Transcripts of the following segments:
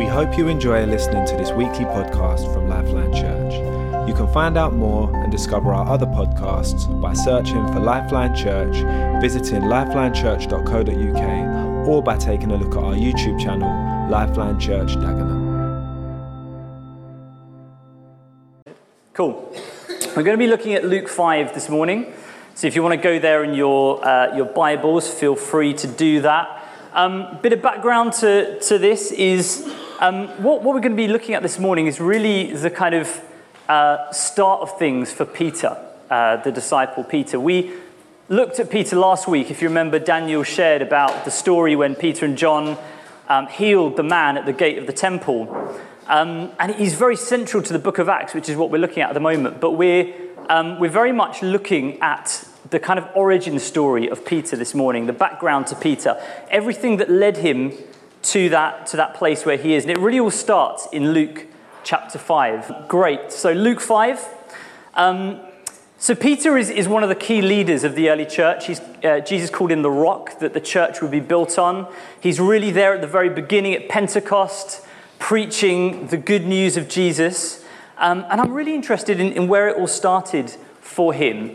hope you enjoy listening to this weekly podcast from Lifeline Church. You can find out more and discover our other podcasts by searching for Lifeline Church, visiting lifelinechurch.co.uk, or by taking a look at our YouTube channel, Lifeline Church Dagenham. Cool. We're going to be looking at Luke 5 this morning. So if you want to go there in your Bibles, feel free to do that. Bit of background to this is what we're going to be looking at this morning is really the kind of start of things for Peter, the disciple Peter. We looked at Peter last week. If you remember, Daniel shared about the story when Peter and John healed the man at the gate of the temple. And he's very central to the book of Acts, which is what we're looking at the moment. But we're very much looking at the kind of origin story of Peter this morning, the background to Peter, everything that led him to that place where he is. And it really all starts in Luke chapter 5. Great. So Luke 5. So Peter is one of the key leaders of the early church. Jesus called him the rock that the church would be built on. He's really there at the very beginning at Pentecost, preaching the good news of Jesus. And I'm really interested in where it all started for him.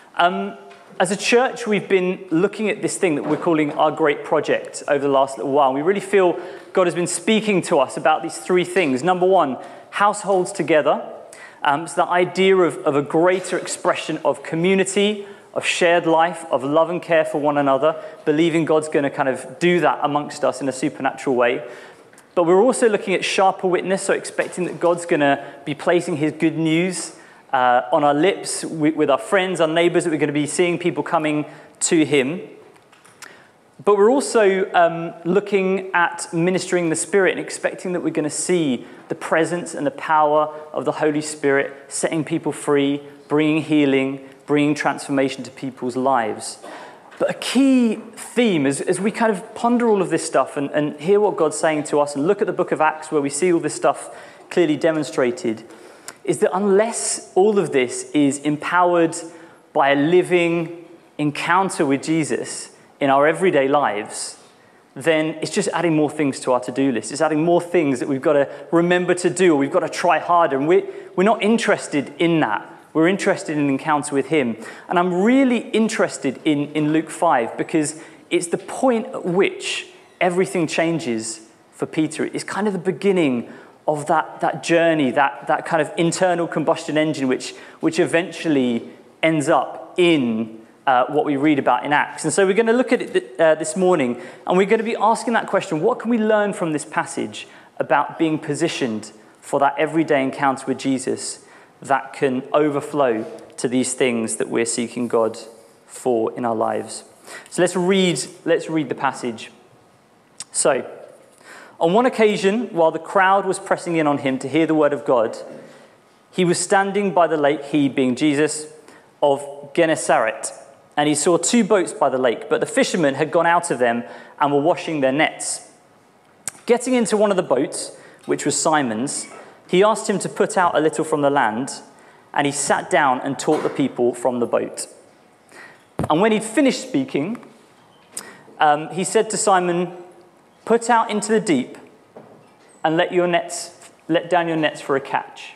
As a church, we've been looking at this thing that we're calling our great project over the last little while. We really feel God has been speaking to us about these three things. Number one, households together. It's the idea of a greater expression of community, of shared life, of love and care for one another, believing God's going to kind of do that amongst us in a supernatural way. But we're also looking at sharper witness, so expecting that God's going to be placing his good news on our lips with our friends, our neighbours, that we're going to be seeing people coming to him. But we're also looking at ministering the Spirit and expecting that we're going to see the presence and the power of the Holy Spirit setting people free, bringing healing, bringing transformation to people's lives. But a key theme as we kind of ponder all of this stuff and hear what God's saying to us and look at the book of Acts where we see all this stuff clearly demonstrated, is that unless all of this is empowered by a living encounter with Jesus in our everyday lives, then it's just adding more things to our to-do list. It's adding more things that we've got to remember to do, or we've got to try harder. And we're not interested in that. We're interested in an encounter with him. And I'm really interested in Luke 5 because it's the point at which everything changes for Peter. It's kind of the beginning of that journey, that kind of internal combustion engine, which eventually ends up in what we read about in Acts. And so we're going to look at it this morning, and we're going to be asking that question: what can we learn from this passage about being positioned for that everyday encounter with Jesus that can overflow to these things that we're seeking God for in our lives? So let's read the passage. So, on one occasion, while the crowd was pressing in on him to hear the word of God, he was standing by the lake, he being Jesus, of Gennesaret, and he saw two boats by the lake, but the fishermen had gone out of them and were washing their nets. Getting into one of the boats, which was Simon's, he asked him to put out a little from the land, and he sat down and taught the people from the boat. And when he'd finished speaking, he said to Simon, "Put out into the deep and let down your nets for a catch."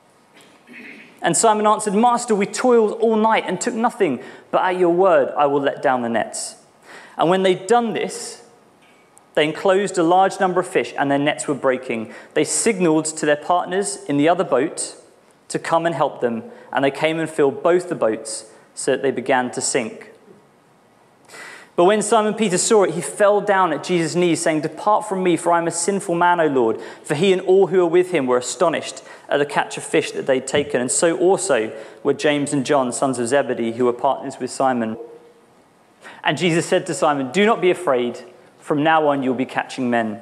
And Simon answered, "Master, we toiled all night and took nothing, but at your word I will let down the nets." And when they'd done this, they enclosed a large number of fish, and their nets were breaking. They signaled to their partners in the other boat to come and help them, and they came and filled both the boats so that they began to sink. But when Simon Peter saw it, he fell down at Jesus' knees, saying, "Depart from me, for I am a sinful man, O Lord." For he and all who were with him were astonished at the catch of fish that they'd taken, and so also were James and John, sons of Zebedee, who were partners with Simon. And Jesus said to Simon, "Do not be afraid. From now on you'll be catching men."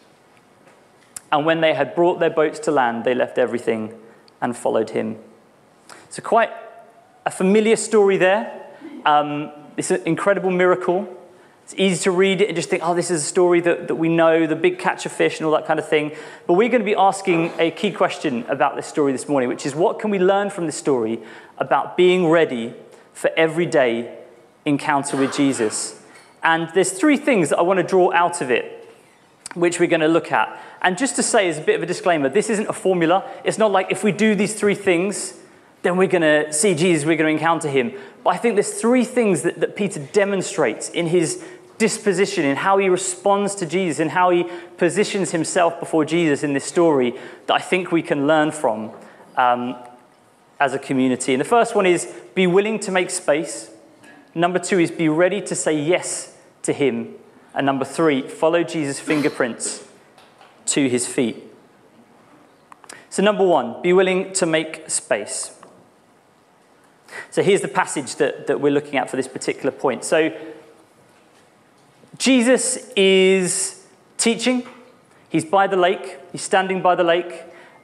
And when they had brought their boats to land, they left everything and followed him. So quite a familiar story there. It's an incredible miracle. It's easy to read it and just think, oh, this is a story that we know, the big catch of fish and all that kind of thing. But we're going to be asking a key question about this story this morning, which is, what can we learn from this story about being ready for everyday encounter with Jesus? And there's three things that I want to draw out of it. which we're going to look at. And just to say, as a bit of a disclaimer, this isn't a formula. It's not like if we do these 3 things, then we're going to see Jesus, we're going to encounter him. But I think there's 3 things that Peter demonstrates in his disposition, in how he responds to Jesus, in how he positions himself before Jesus in this story, that I think we can learn from as a community. And the first one is be willing to make space. Number 2 is be ready to say yes to him. And number 3, follow Jesus' fingerprints to his feet. So number 1, be willing to make space. So here's the passage that we're looking at for this particular point. So Jesus is teaching. He's by the lake. He's standing by the lake.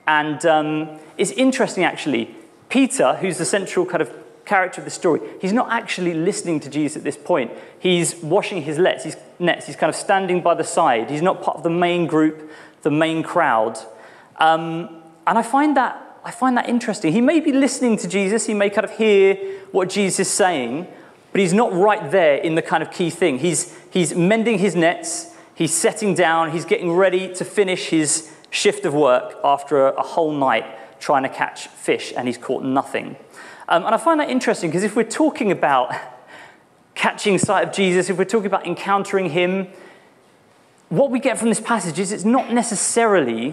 And it's interesting, actually. Peter, who's the central kind of character of the story, he's not actually listening to Jesus at this point. He's washing his nets. He's kind of standing by the side. He's not part of the main group, the main crowd. And I find that interesting. He may be listening to Jesus. He may kind of hear what Jesus is saying, but he's not right there in the kind of key thing. He's mending his nets. He's setting down. He's getting ready to finish his shift of work after a whole night trying to catch fish, and he's caught nothing. And I find that interesting because if we're talking about catching sight of Jesus, if we're talking about encountering him, what we get from this passage is it's not necessarily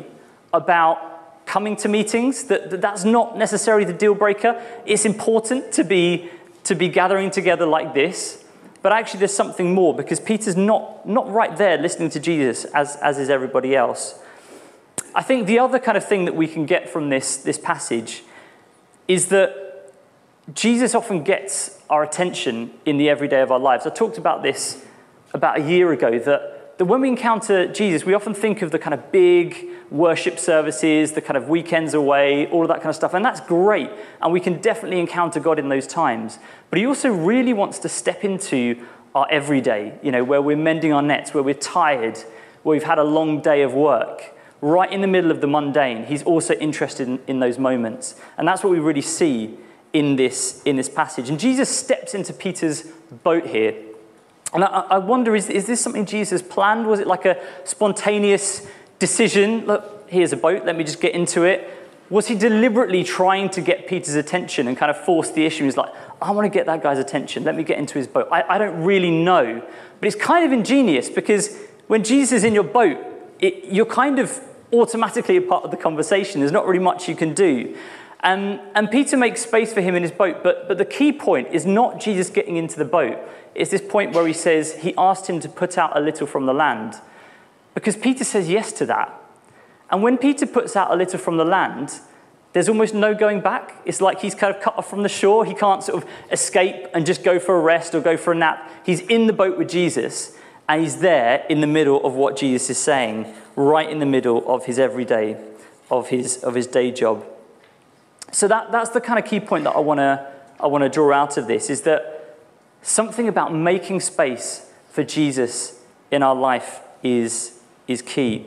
about coming to meetings. That's not necessarily the deal breaker. It's important to be gathering together like this, but actually there's something more because Peter's not right there listening to Jesus as is everybody else. I think the other kind of thing that we can get from this passage is that Jesus often gets our attention in the everyday of our lives. I talked about this about a year ago, that when we encounter Jesus, we often think of the kind of big worship services, the kind of weekends away, all of that kind of stuff, and that's great, and we can definitely encounter God in those times. But he also really wants to step into our everyday, where we're mending our nets, where we're tired, where we've had a long day of work. Right in the middle of the mundane, he's also interested in those moments. And that's what we really see in this passage. And Jesus steps into Peter's boat here. And I wonder, is this something Jesus planned? Was it like a spontaneous decision? Look, here's a boat, let me just get into it. Was he deliberately trying to get Peter's attention and kind of force the issue? He's like, I want to get that guy's attention, let me get into his boat. I don't really know. But it's kind of ingenious because when Jesus is in your boat, you're kind of automatically a part of the conversation. There's not really much you can do. And Peter makes space for him in his boat, but the key point is not Jesus getting into the boat. It's this point where he says he asked him to put out a little from the land, because Peter says yes to that. And when Peter puts out a little from the land, there's almost no going back. It's like he's kind of cut off from the shore. He can't sort of escape and just go for a rest or go for a nap. He's in the boat with Jesus, and he's there in the middle of what Jesus is saying, right in the middle of his everyday, of his day job. So that's the kind of key point that I want to draw out of this, is that something about making space for Jesus in our life is key.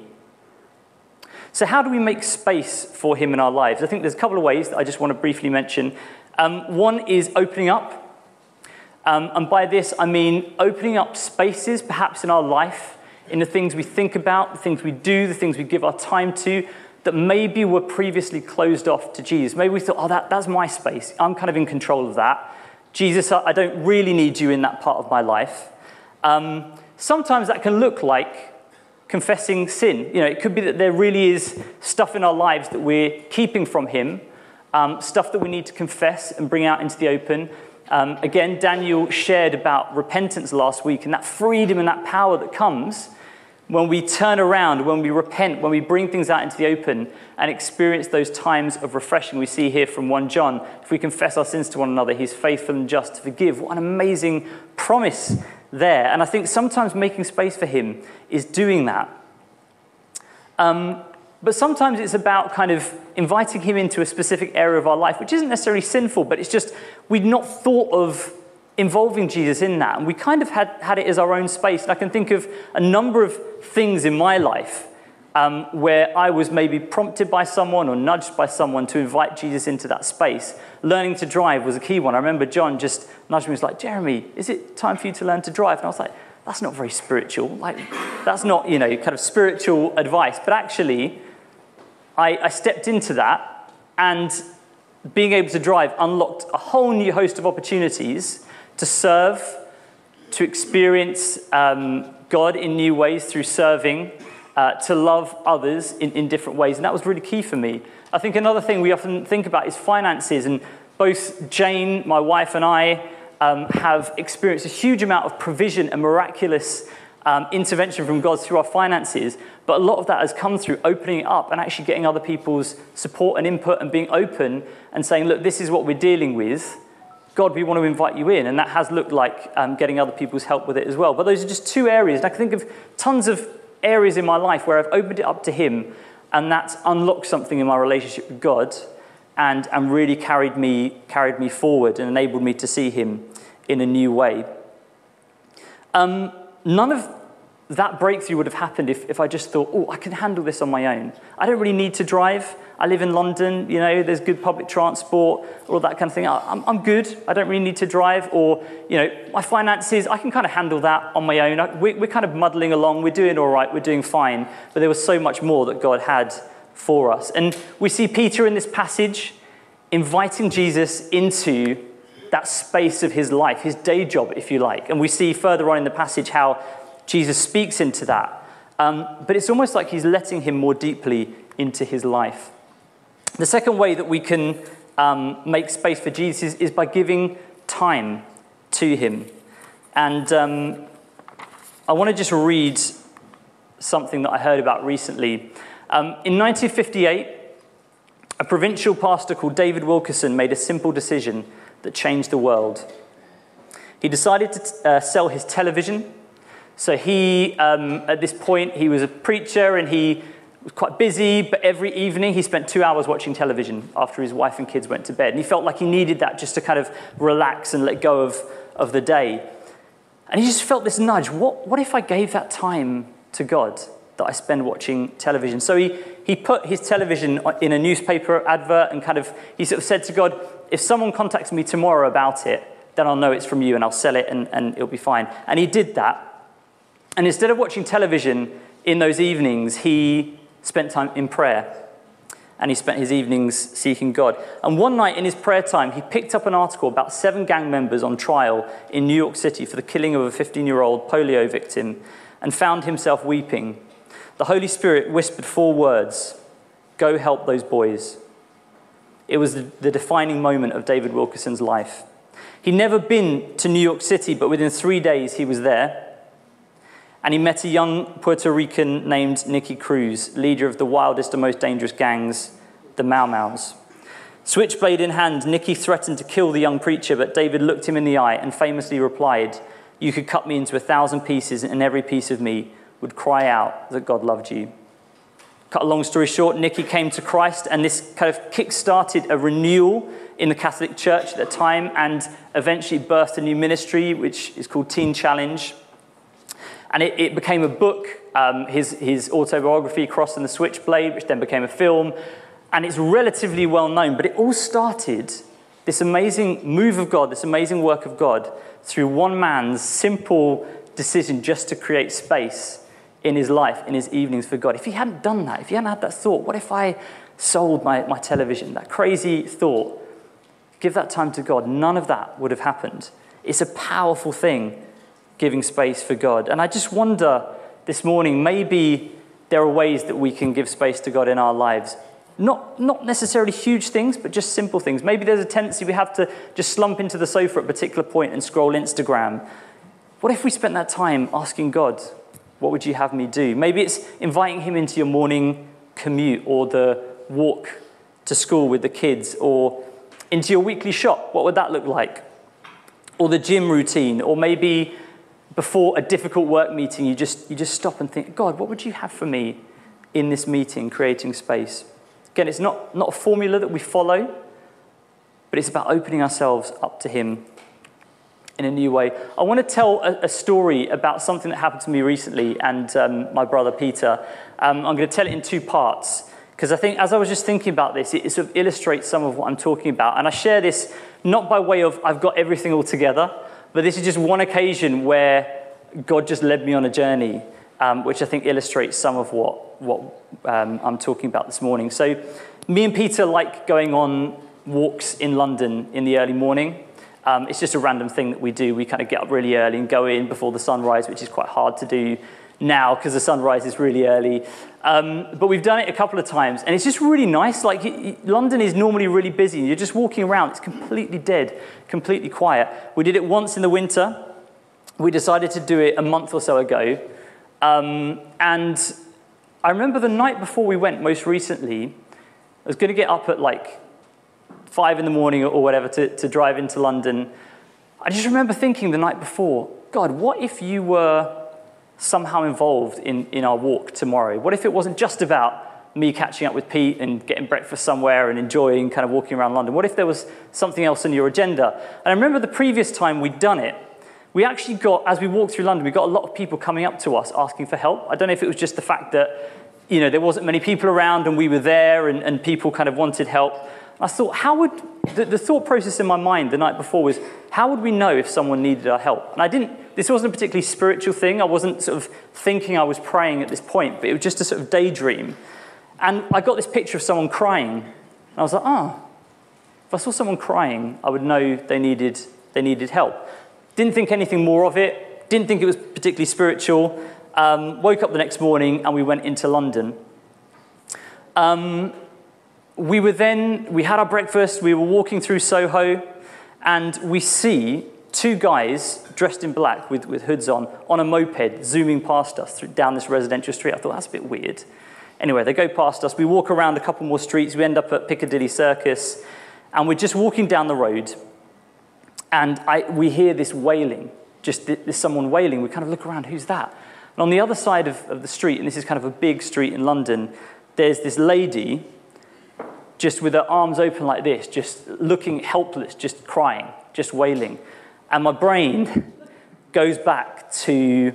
So how do we make space for him in our lives? I think there's a couple of ways that I just want to briefly mention. One is opening up. And by this, I mean opening up spaces, perhaps in our life, in the things we think about, the things we do, the things we give our time to, that maybe were previously closed off to Jesus. Maybe we thought, that's my space. I'm kind of in control of that. Jesus, I don't really need you in that part of my life. Sometimes that can look like confessing sin. It could be that there really is stuff in our lives that we're keeping from him, stuff that we need to confess and bring out into the open. Again, Daniel shared about repentance last week and that freedom and that power that comes when we turn around, when we repent, when we bring things out into the open and experience those times of refreshing. We see here from 1 John, if we confess our sins to one another, he's faithful and just to forgive. What an amazing promise there. And I think sometimes making space for him is doing that. But sometimes it's about kind of inviting him into a specific area of our life, which isn't necessarily sinful, but it's just we'd not thought of involving Jesus in that. And we kind of had it as our own space. And I can think of a number of things in my life where I was maybe prompted by someone or nudged by someone to invite Jesus into that space. Learning to drive was a key one. I remember John just nudged me. He was like, Jeremy, is it time for you to learn to drive? And I was like, that's not very spiritual. Like, that's not, kind of spiritual advice. But actually, I stepped into that, and being able to drive unlocked a whole new host of opportunities to serve, to experience God in new ways through serving, to love others in different ways. And that was really key for me. I think another thing we often think about is finances. And both Jane, my wife, and I have experienced a huge amount of provision and miraculous intervention from God through our finances. But a lot of that has come through opening it up and actually getting other people's support and input and being open and saying, look, this is what we're dealing with. God, we want to invite you in. And that has looked like getting other people's help with it as well. But those are just two areas. And I can think of tons of areas in my life where I've opened it up to him, and that's unlocked something in my relationship with God and really carried me forward and enabled me to see him in a new way. None of that breakthrough would have happened if I just thought, I can handle this on my own. I don't really need to drive. I live in London, there's good public transport, all that kind of thing. I'm good. I don't really need to drive. Or, my finances, I can kind of handle that on my own. We're kind of muddling along. We're doing all right. We're doing fine. But there was so much more that God had for us. And we see Peter in this passage inviting Jesus into that space of his life, his day job, if you like. And we see further on in the passage how Jesus speaks into that. But it's almost like he's letting him more deeply into his life. The second way that we can make space for Jesus is by giving time to him. And I want to just read something that I heard about recently. In 1958, a provincial pastor called David Wilkerson made a simple decision that changed the world. He decided to sell his television. So he, at this point, he was a preacher and he was quite busy, but every evening he spent 2 hours watching television after his wife and kids went to bed. And he felt like he needed that just to kind of relax and let go of the day. And he just felt this nudge. What if I gave that time to God that I spend watching television? So he put his television in a newspaper advert and he sort of said to God, if someone contacts me tomorrow about it, then I'll know it's from you and I'll sell it and it'll be fine. And he did that. And instead of watching television in those evenings, he spent time in prayer. And he spent his evenings seeking God. And one night in his prayer time, he picked up an article about 7 gang members on trial in New York City for the killing of a 15-year-old polio victim and found himself weeping. The Holy Spirit whispered 4 words, "Go help those boys." It was the defining moment of David Wilkerson's life. He'd never been to New York City, but within 3 days he was there. And he met a young Puerto Rican named Nicky Cruz, leader of the wildest and most dangerous gangs, the Mau Maus. Switchblade in hand, Nicky threatened to kill the young preacher, but David looked him in the eye and famously replied, "You could cut me into 1,000 pieces, and every piece of me would cry out that God loved you." Cut a long story short, Nicky came to Christ, and this kind of kick-started a renewal in the Catholic Church at the time, and eventually birthed a new ministry, which is called Teen Challenge. And it became a book, his autobiography, Cross and the Switchblade, which then became a film. And it's relatively well known, but it all started, this amazing move of God, this amazing work of God, through one man's simple decision just to create space in his life, in his evenings for God. If he hadn't done that, if he hadn't had that thought, what if I sold my television? That crazy thought, give that time to God. None of that would have happened. It's a powerful thing, giving space for God. And I just wonder this morning, maybe there are ways that we can give space to God in our lives. Not necessarily huge things, but just simple things. Maybe there's a tendency we have to just slump into the sofa at a particular point and scroll Instagram. What if we spent that time asking God, what would you have me do? Maybe it's inviting him into your morning commute or the walk to school with the kids or into your weekly shop. What would that look like? Or the gym routine, or maybe before a difficult work meeting, you just stop and think, God, what would you have for me in this meeting, creating space? Again, it's not a formula that we follow, but it's about opening ourselves up to him in a new way. I want to tell a story about something that happened to me recently and my brother Peter. I'm going to tell it in 2 parts, because I think as I was just thinking about this, it sort of illustrates some of what I'm talking about. And I share this not by way of I've got everything all together, but this is just one occasion where God just led me on a journey, which I think illustrates some of what I'm talking about this morning. So me and Peter like going on walks in London in the early morning. It's just a random thing that we do. We kind of get up really early and go in before the sunrise, which is quite hard to do now because the sunrise is really early. But we've done it a couple of times, and it's just really nice. Like, London is normally really busy. You're just walking around. It's completely dead, completely quiet. We did it once in the winter. We decided to do it a month or so ago. And I remember the night before we went, most recently, I was going to get up at like 5 in the morning or whatever to drive into London. I just remember thinking the night before, God, what if you were somehow involved in our walk tomorrow? What if it wasn't just about me catching up with Pete and getting breakfast somewhere and enjoying kind of walking around London? What if there was something else on your agenda? And I remember the previous time we'd done it, we actually got, as we walked through London, we got a lot of people coming up to us asking for help. I don't know if it was just the fact that, there wasn't many people around and we were there and people kind of wanted help. I thought, the thought process in my mind the night before was, how would we know if someone needed our help? And this wasn't a particularly spiritual thing. I wasn't sort of thinking I was praying at this point, but it was just a sort of daydream. And I got this picture of someone crying. And I was like, if I saw someone crying, I would know they needed help. Didn't think anything more of it. Didn't think it was particularly spiritual. Woke up the next morning and we went into London. We had our breakfast, we were walking through Soho, and we see two guys dressed in black with hoods on a moped zooming past us down this residential street. I thought, that's a bit weird. Anyway, they go past us, we walk around a couple more streets, we end up at Piccadilly Circus, and we're just walking down the road, and we hear this wailing, there's someone wailing. We kind of look around, who's that? And on the other side of the street, and this is kind of a big street in London, there's this lady just with her arms open like this, just looking helpless, just crying, just wailing. And my brain goes back to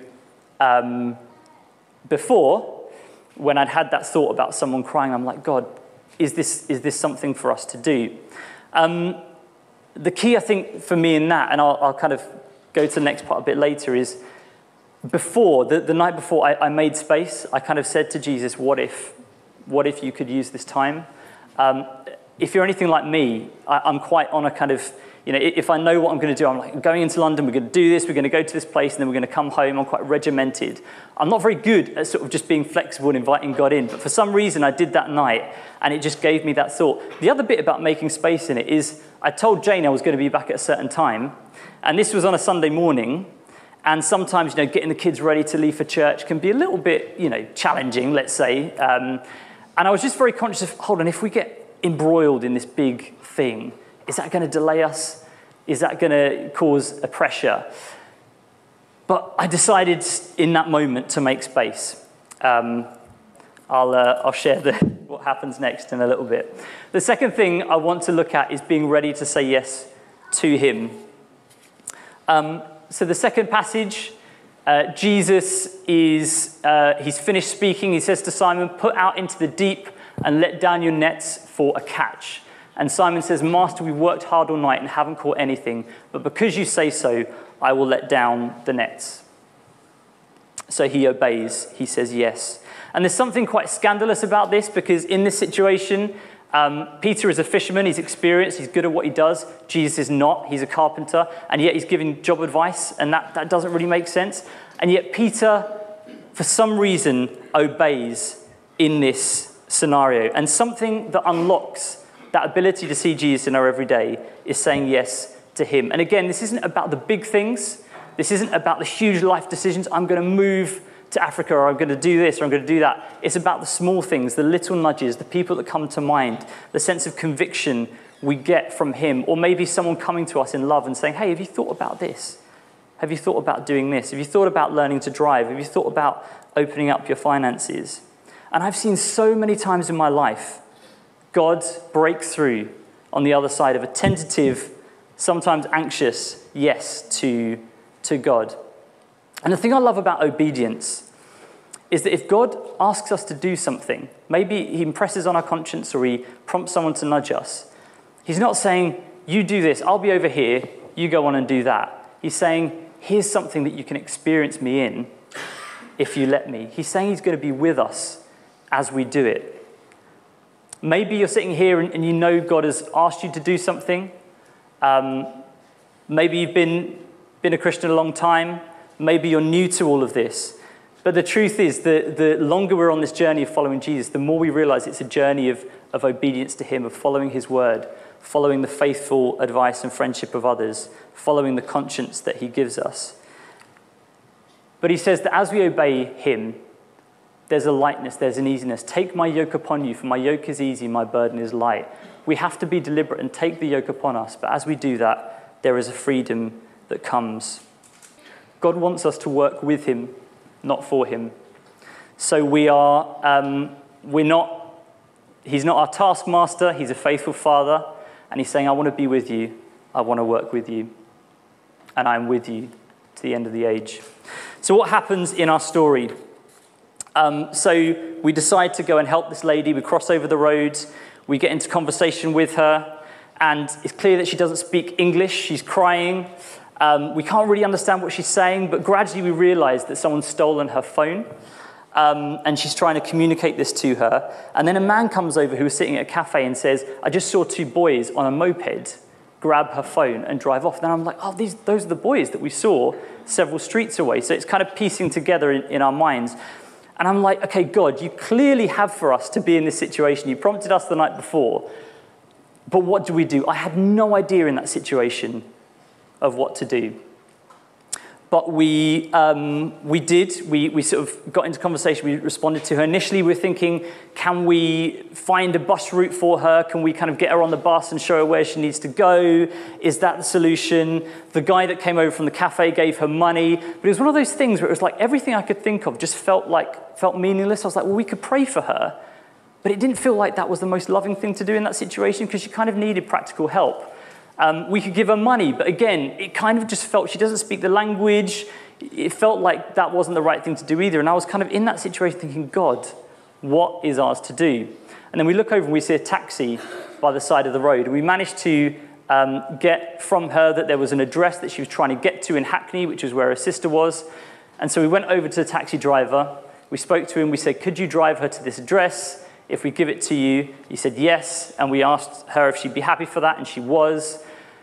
before, when I'd had that thought about someone crying. I'm like, God, is this something for us to do? The key, I think, for me in that, and I'll kind of go to the next part a bit later, is the night before I made space, I kind of said to Jesus, what if you could use this time? If you're anything like me, I'm quite on a kind of, if I know what I'm going to do, I'm like, I'm going into London, we're going to do this, we're going to go to this place, and then we're going to come home. I'm quite regimented. I'm not very good at sort of just being flexible and inviting God in, but for some reason I did that night, and it just gave me that thought. The other bit about making space in it is I told Jane I was going to be back at a certain time, and this was on a Sunday morning, and sometimes, getting the kids ready to leave for church can be a little bit, challenging, let's say. And I was just very conscious of, hold on, if we get embroiled in this big thing, is that going to delay us? Is that going to cause a pressure? But I decided in that moment to make space. I'll share what happens next in a little bit. The second thing I want to look at is being ready to say yes to him. So the second passage, Jesus he's finished speaking. He says to Simon, put out into the deep and let down your nets for a catch. And Simon says, Master, we worked hard all night and haven't caught anything, but because you say so, I will let down the nets. So he obeys. He says yes. And there's something quite scandalous about this, because in this situation, Peter is a fisherman, he's experienced, he's good at what he does. Jesus is not, he's a carpenter, and yet he's giving job advice, and that doesn't really make sense. And yet Peter, for some reason, obeys in this scenario. And something that unlocks that ability to see Jesus in our everyday is saying yes to him. And again, this isn't about the big things. This isn't about the huge life decisions. I'm going to move to Africa, or I'm going to do this, or I'm going to do that. It's about the small things, the little nudges, the people that come to mind, the sense of conviction we get from him, or maybe someone coming to us in love and saying, hey, have you thought about this? Have you thought about doing this? Have you thought about learning to drive? Have you thought about opening up your finances? And I've seen so many times in my life God break through on the other side of a tentative, sometimes anxious yes to God. And the thing I love about obedience is that if God asks us to do something, maybe he impresses on our conscience or he prompts someone to nudge us, he's not saying, you do this, I'll be over here, you go on and do that. He's saying, here's something that you can experience me in if you let me. He's saying he's going to be with us as we do it. Maybe you're sitting here and you know God has asked you to do something. Maybe you've been a Christian a long time. Maybe you're new to all of this. But the truth is that the longer we're on this journey of following Jesus, the more we realize it's a journey of obedience to him, of following his word, following the faithful advice and friendship of others, following the conscience that he gives us. But he says that as we obey him, there's a lightness, there's an easiness. Take my yoke upon you, for my yoke is easy, my burden is light. We have to be deliberate and take the yoke upon us. But as we do that, there is a freedom that comes. God wants us to work with him, not for him. So he's not our taskmaster, he's a faithful father, and he's saying, I want to be with you, I want to work with you, and I'm with you to the end of the age. So what happens in our story? So we decide to go and help this lady, we cross over the road, we get into conversation with her, and it's clear that she doesn't speak English, she's crying. We can't really understand what she's saying, but gradually we realize that someone's stolen her phone, and she's trying to communicate this to her. And then a man comes over who was sitting at a cafe and says, I just saw two boys on a moped grab her phone and drive off. Then I'm like, those are the boys that we saw several streets away. So it's kind of piecing together in our minds. And I'm like, okay, God, you clearly have for us to be in this situation. You prompted us the night before. But what do? I had no idea in that situation of what to do. But we did. We sort of got into conversation. We responded to her. Initially, we were thinking, can we find a bus route for her? Can we kind of get her on the bus and show her where she needs to go? Is that the solution? The guy that came over from the cafe gave her money. But it was one of those things where it was like everything I could think of just felt meaningless. I was like, well, we could pray for her. But it didn't feel like that was the most loving thing to do in that situation because she kind of needed practical help. We could give her money, but again, it kind of just felt she doesn't speak the language. It felt like that wasn't the right thing to do either. And I was kind of in that situation thinking, God, what is ours to do? And then we look over and we see a taxi by the side of the road. And we managed to get from her that there was an address that she was trying to get to in Hackney, which is where her sister was. And so we went over to the taxi driver. We spoke to him. We said, could you drive her to this address? If we give it to you, he said yes, and we asked her if she'd be happy for that, and she was.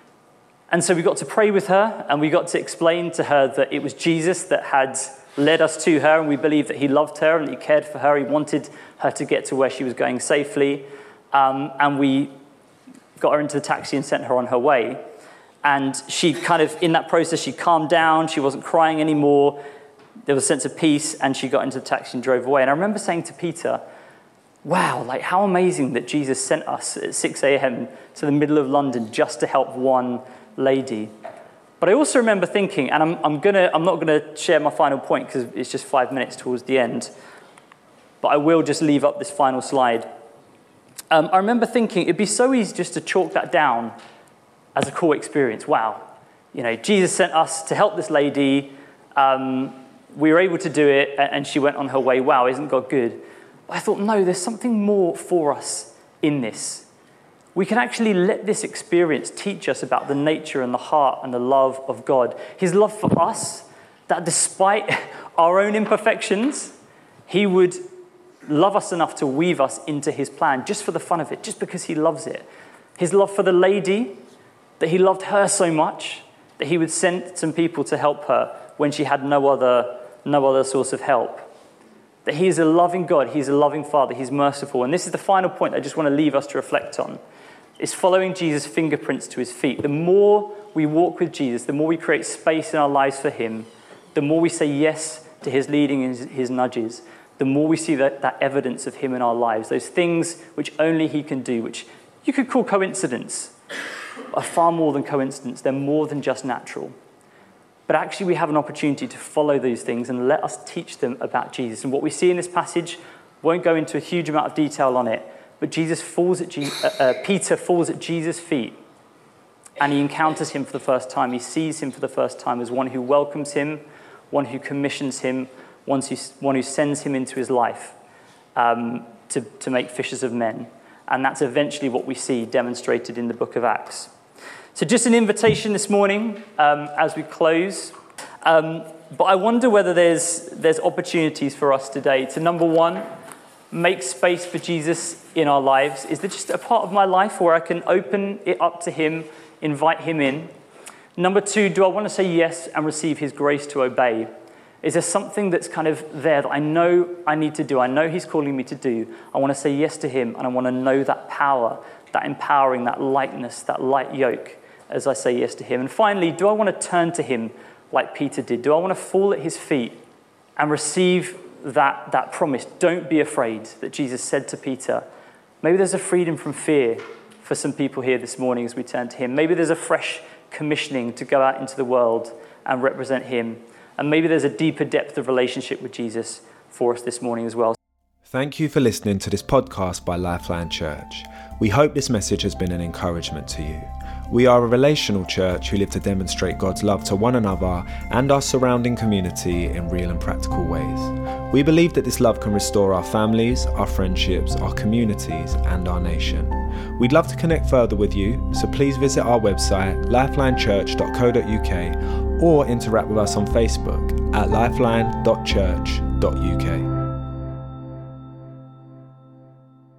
And so we got to pray with her, and we got to explain to her that it was Jesus that had led us to her, and we believed that he loved her and that he cared for her. He wanted her to get to where she was going safely. And we got her into the taxi and sent her on her way. And she kind of, in that process, she calmed down. She wasn't crying anymore. There was a sense of peace, and she got into the taxi and drove away. And I remember saying to Peter, wow, like how amazing that Jesus sent us at 6 a.m. to the middle of London just to help one lady. But I also remember thinking, and I'm not gonna share my final point because it's just 5 minutes towards the end, but I will just leave up this final slide. I remember thinking it'd be so easy just to chalk that down as a cool experience. Wow, Jesus sent us to help this lady. We were able to do it, and she went on her way. Wow, isn't God good? I thought, no, there's something more for us in this. We can actually let this experience teach us about the nature and the heart and the love of God. His love for us, that despite our own imperfections, he would love us enough to weave us into his plan just for the fun of it, just because he loves it. His love for the lady, that he loved her so much that he would send some people to help her when she had no other source of help. That he is a loving God, he's a loving Father, he's merciful. And this is the final point I just want to leave us to reflect on, is following Jesus' fingerprints to his feet. The more we walk with Jesus, the more we create space in our lives for him, the more we say yes to his leading and his nudges, the more we see that evidence of him in our lives. Those things which only he can do, which you could call coincidence, are far more than coincidence. They're more than just natural. But actually we have an opportunity to follow those things and let us teach them about Jesus. And what we see in this passage, won't go into a huge amount of detail on it, but Peter falls at Jesus' feet and he encounters him for the first time. He sees him for the first time as one who welcomes him, one who commissions him, one who sends him into his life to make fishers of men. And that's eventually what we see demonstrated in the book of Acts. So just an invitation this morning as we close. But I wonder whether there's opportunities for us today to, number one, make space for Jesus in our lives. Is there just a part of my life where I can open it up to him, invite him in? Number two, do I want to say yes and receive his grace to obey? Is there something that's kind of there that I know I need to do? I know he's calling me to do. I want to say yes to him, and I want to know that power, that empowering, that lightness, that light yoke as I say yes to him. And finally, do I want to turn to him like Peter did? Do I want to fall at his feet and receive that promise? Don't be afraid, that Jesus said to Peter. Maybe there's a freedom from fear for some people here this morning as we turn to him. Maybe there's a fresh commissioning to go out into the world and represent him. And maybe there's a deeper depth of relationship with Jesus for us this morning as well. Thank you for listening to this podcast by Lifeline Church. We hope this message has been an encouragement to you. We are a relational church who live to demonstrate God's love to one another and our surrounding community in real and practical ways. We believe that this love can restore our families, our friendships, our communities, and our nation. We'd love to connect further with you, so please visit our website, lifelinechurch.co.uk, or interact with us on Facebook at lifeline.church.uk.